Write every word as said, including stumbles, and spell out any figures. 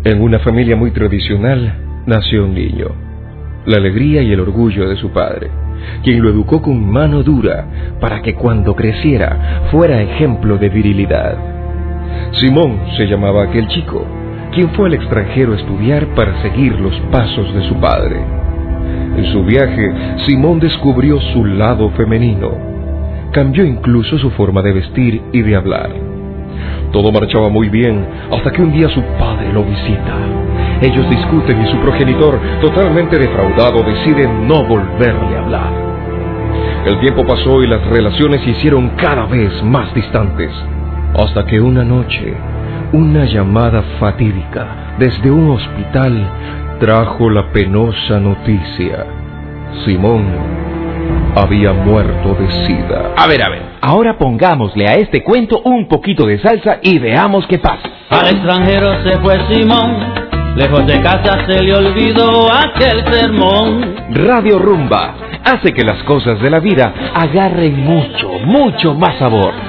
En una familia muy tradicional nació un niño, la alegría y el orgullo de su padre, quien lo educó con mano dura para que cuando creciera fuera ejemplo de virilidad. Simón se llamaba aquel chico, quien fue al extranjero a estudiar para seguir los pasos de su padre. En su viaje, Simón descubrió su lado femenino. Cambió incluso su forma de vestir y de hablar. Todo marchaba muy bien hasta que un día su padre lo visita. Ellos discuten y su progenitor, totalmente defraudado, decide no volverle a hablar. El tiempo pasó y las relaciones se hicieron cada vez más distantes, hasta que una noche, una llamada fatídica desde un hospital trajo la penosa noticia. Simón había muerto de sida. A ver, a ver, ahora pongámosle a este cuento un poquito de salsa y veamos qué pasa. Al extranjero se fue Simón, lejos de casa se le olvidó aquel sermón. Radio Rumba hace que las cosas de la vida agarren mucho, mucho más sabor.